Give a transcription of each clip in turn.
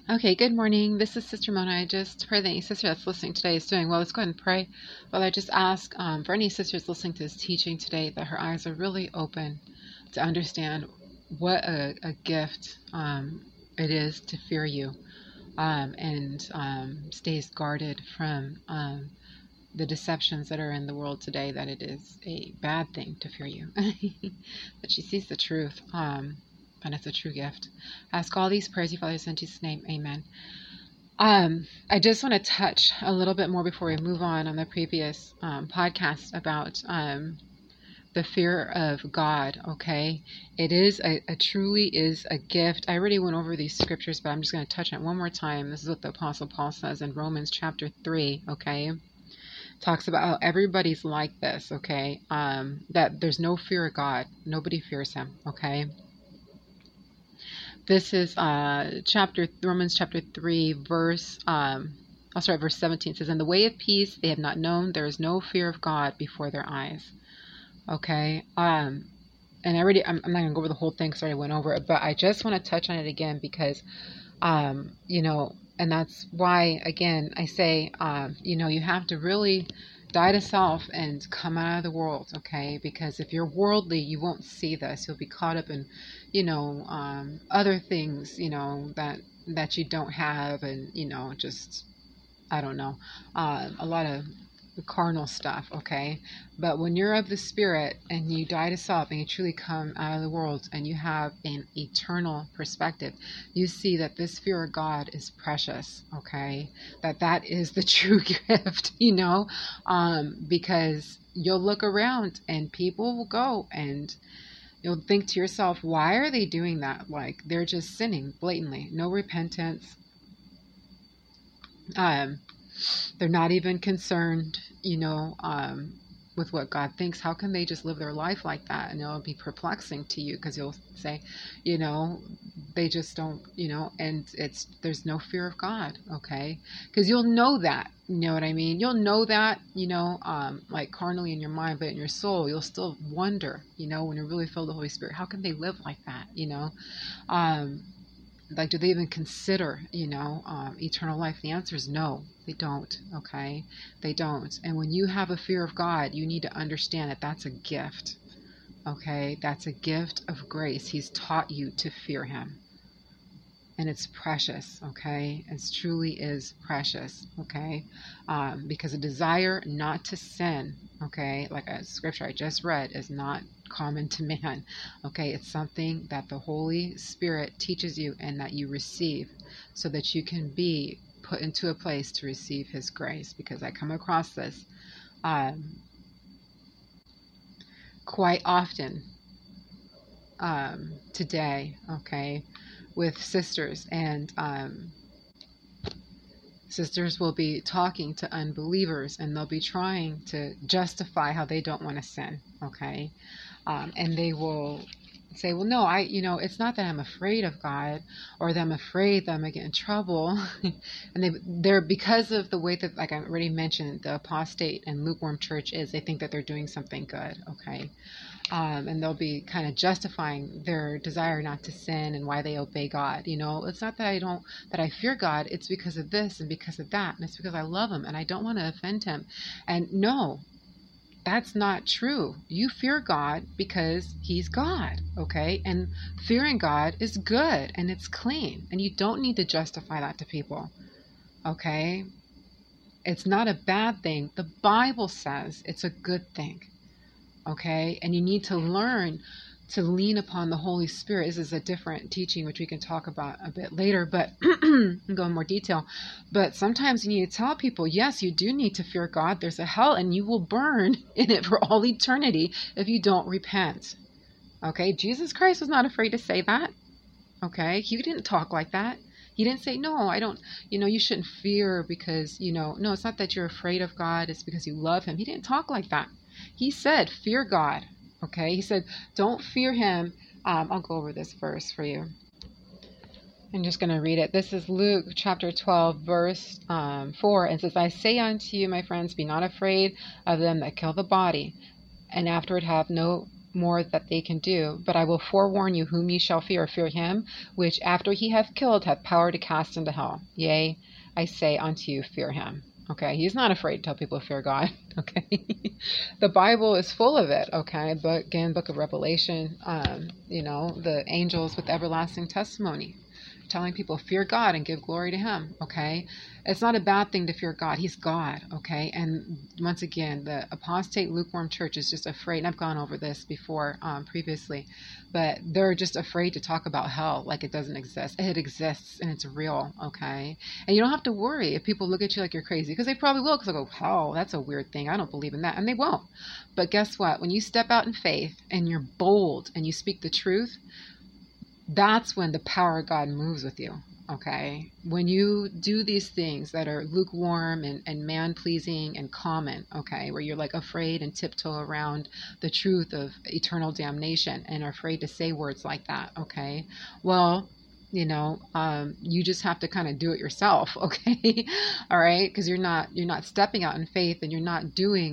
Okay, good morning. This is Sister Mona. I just pray that any sister that's listening today is doing well. Let's go ahead and pray. Well, I just ask for any sisters listening to this teaching today that her eyes are really open to understand what a gift it is to fear you and stays guarded from the deceptions that are in the world today, that it is a bad thing to fear you. That she sees the truth. And it's a true gift. I ask all these prayers, you Father, in Jesus' name, amen. I just want to touch a little bit more before we move on the previous podcast about the fear of God. Okay, it is a truly is a gift. I already went over these scriptures, but I'm just going to touch on it one more time. This is what the Apostle Paul says in Romans chapter 3. Okay, talks about how everybody's like this. Okay, that there's no fear of God. Nobody fears Him. Okay. This is Romans chapter 3, verse 17. It says, "In the way of peace they have not known, there is no fear of God before their eyes." Okay. And I'm not going to go over the whole thing because I already went over it, but I just want to touch on it again because, and that's why, again, I say, you have to really die to self and come out of the world, okay? Because if you're worldly, you won't see this. You'll be caught up in, other things, that you don't have, and, just, I don't know, a lot of carnal stuff, okay? But when you're of the Spirit and you die to self and you truly come out of the world and you have an eternal perspective, you see that this fear of God is precious, okay? That is the true gift, because you'll look around and people will go and you'll think to yourself, why are they doing that? Like, they're just sinning blatantly, no repentance. They're not even concerned, with what God thinks. How can they just live their life like that? And it'll be perplexing to you because you'll say, they just don't, and there's no fear of God, okay? Because you'll know that, you know what I mean? You'll know that, like carnally in your mind, but in your soul, you'll still wonder, when you're really filled with the Holy Spirit, how can they live like that, Like, do they even consider, eternal life? The answer is no, they don't, okay? They don't. And when you have a fear of God, you need to understand that that's a gift, okay? That's a gift of grace. He's taught you to fear Him. And it's precious, okay? It truly is precious, okay? Because a desire not to sin, okay, like a scripture I just read, is not common to man, okay? It's something that the Holy Spirit teaches you and that you receive so that you can be put into a place to receive His grace. Because I come across this quite often today, okay, with sisters, and sisters will be talking to unbelievers and they'll be trying to justify how they don't want to sin, okay? And they will say, well, no, it's not that I'm afraid of God or that I'm afraid that I'm going to get in trouble. And they're because of the way that, like I already mentioned, the apostate and lukewarm church is, they think that they're doing something good, okay? And they'll be kind of justifying their desire not to sin and why they obey God. It's not that I fear God. It's because of this and because of that. And it's because I love Him and I don't want to offend Him. And no, that's not true. You fear God because He's God, okay? And fearing God is good and it's clean. And you don't need to justify that to people, okay? It's not a bad thing. The Bible says it's a good thing. Okay, and you need to learn to lean upon the Holy Spirit. This is a different teaching, which we can talk about a bit later, but go in more detail. But sometimes you need to tell people, yes, you do need to fear God. There's a hell and you will burn in it for all eternity if you don't repent. Okay, Jesus Christ was not afraid to say that. Okay, He didn't talk like that. He didn't say, no, I don't, you shouldn't fear because, no, it's not that you're afraid of God. It's because you love Him. He didn't talk like that. He said, fear God, okay? He said, don't fear Him. I'll go over this verse for you. I'm just going to read it. This is Luke chapter 12, verse 4. And says, I say unto you, my friends, be not afraid of them that kill the body, and afterward have no more that they can do. But I will forewarn you whom ye shall fear. Fear him, which after he hath killed hath power to cast into hell. Yea, I say unto you, fear him. Okay, he's not afraid to tell people to fear God. Okay, the Bible is full of it. Okay, but again, Book of Revelation, the angels with everlasting testimony, telling people fear God and give glory to him. Okay, it's not a bad thing to fear God. He's God. Okay, and once again, the apostate lukewarm church is just afraid, and I've gone over this before previously, but they're just afraid to talk about hell like it doesn't exist. It exists and it's real. Okay, and you don't have to worry if people look at you like you're crazy, because they probably will, because they'll go, hell, that's a weird thing, I don't believe in that, and they won't. But guess what? When you step out in faith and you're bold and you speak the truth, that's when the power of God moves with you. Okay, when you do these things that are lukewarm and man-pleasing and common, okay, where you're like afraid and tiptoe around the truth of eternal damnation and are afraid to say words like that, okay, well, you just have to kind of do it yourself, okay? All right, because you're not stepping out in faith, and you're not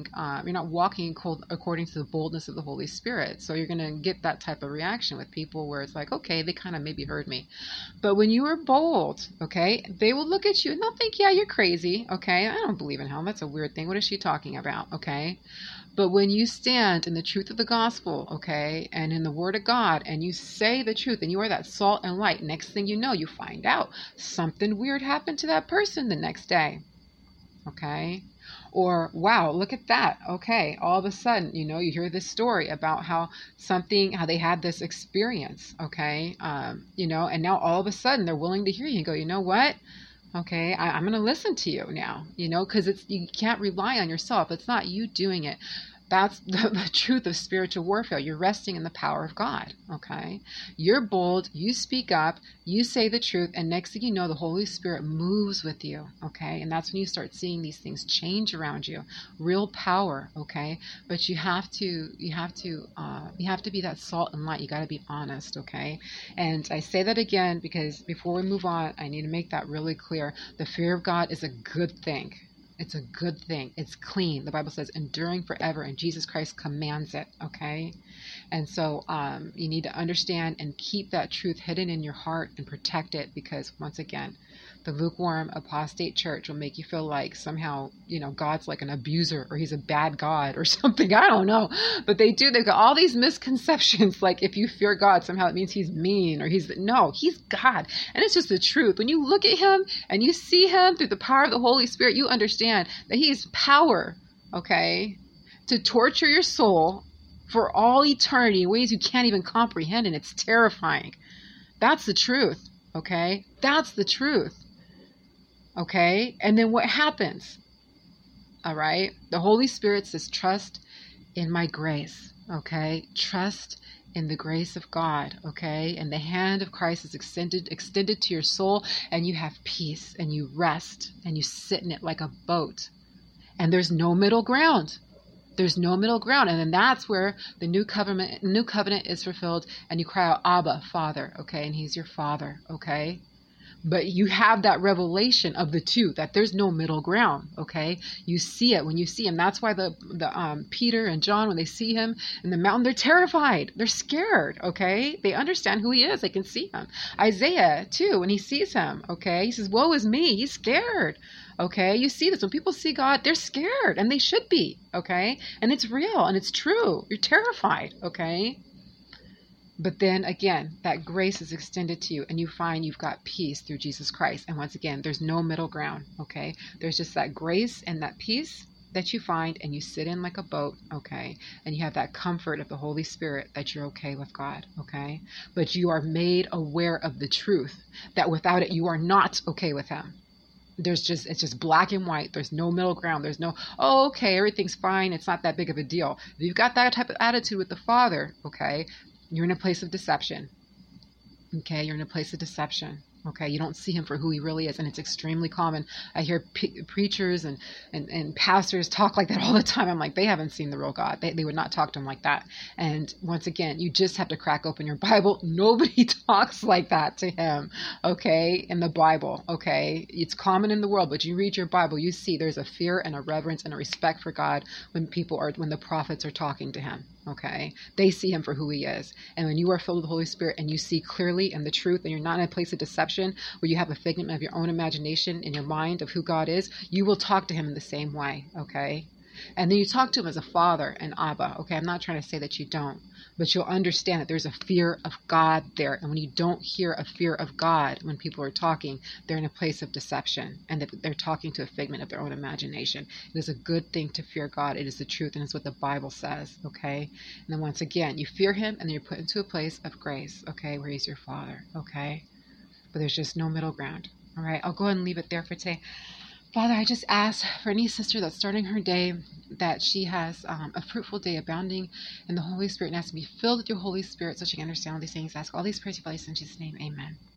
walking according to the boldness of the Holy Spirit. So you're gonna get that type of reaction with people where it's like, okay, they kind of maybe heard me, but when you are bold, okay, they will look at you and they'll think, yeah, you're crazy, okay? I don't believe in hell. That's a weird thing. What is she talking about? Okay. But when you stand in the truth of the gospel, okay, and in the word of God, and you say the truth, and you are that salt and light, next thing you know, you find out something weird happened to that person the next day, okay? Or, wow, look at that, okay, all of a sudden, you hear this story about how they had this experience, okay, and now all of a sudden they're willing to hear you and go, you know what? Okay, I'm going to listen to you now, because you can't rely on yourself. It's not you doing it. That's the truth of spiritual warfare. You're resting in the power of God, okay? You're bold, you speak up, you say the truth, and next thing you know, the Holy Spirit moves with you, okay? And that's when you start seeing these things change around you. Real power, okay? But you have to be that salt and light. You got to be honest, okay? And I say that again because before we move on, I need to make that really clear. The fear of God is a good thing. It's a good thing. It's clean. The Bible says enduring forever, and Jesus Christ commands it, okay? And so you need to understand and keep that truth hidden in your heart and protect it, because once again, the lukewarm apostate church will make you feel like somehow, God's like an abuser, or he's a bad God or something. I don't know. But they've got all these misconceptions. Like if you fear God, somehow it means he's mean, or he's God. And it's just the truth. When you look at him and you see him through the power of the Holy Spirit, you understand that he has power, okay, to torture your soul for all eternity in ways you can't even comprehend. And it's terrifying. That's the truth. Okay. That's the truth. Okay, and then what happens? All right, the Holy Spirit says, trust in my grace. Okay, trust in the grace of God. Okay, and the hand of Christ is extended to your soul, and you have peace, and you rest, and you sit in it like a boat. And there's no middle ground. There's no middle ground. And then that's where the new covenant is fulfilled, and you cry out, Abba, Father. Okay, and he's your Father. Okay. But you have that revelation of the two, that there's no middle ground, okay? You see it when you see him. That's why the Peter and John, when they see him in the mountain, they're terrified. They're scared, okay? They understand who he is. They can see him. Isaiah, too, when he sees him, okay? He says, woe is me. He's scared, okay? You see this. When people see God, they're scared, and they should be, okay? And it's real, and it's true. You're terrified, okay? But then again, that grace is extended to you, and you find you've got peace through Jesus Christ. And once again, there's no middle ground, okay? There's just that grace and that peace that you find, and you sit in like a boat, okay? And you have that comfort of the Holy Spirit that you're okay with God, okay? But you are made aware of the truth that without it, you are not okay with him. It's just black and white. There's no middle ground. There's no, oh, okay, everything's fine. It's not that big of a deal. If you've got that type of attitude with the Father, okay, you're in a place of deception. Okay, you're in a place of deception. Okay, you don't see him for who he really is, and it's extremely common. I hear preachers and pastors talk like that all the time. I'm like, they haven't seen the real God. They would not talk to him like that. And once again, you just have to crack open your Bible. Nobody talks like that to him, okay, in the Bible, okay? It's common in the world, but you read your Bible, you see there's a fear and a reverence and a respect for God when the prophets are talking to him. Okay, they see him for who he is. And when you are filled with the Holy Spirit and you see clearly and the truth, and you're not in a place of deception where you have a figment of your own imagination in your mind of who God is, you will talk to him in the same way. Okay, and then you talk to him as a father and Abba. Okay, I'm not trying to say that you don't, but you'll understand that there's a fear of God there. And when you don't hear a fear of God when people are talking, they're in a place of deception, and that they're talking to a figment of their own imagination. It is a good thing to fear God. It is the truth, and it's what the Bible says. Okay, and then once again, you fear him, and then you're put into a place of grace. Okay, where he's your father. Okay, but there's just no middle ground. All right, I'll go ahead and leave it there for today. Father, I just ask for any sister that's starting her day that she has a fruitful day abounding in the Holy Spirit, and ask to be filled with your Holy Spirit so she can understand all these things. Ask all these prayers, you in Jesus' name. Amen.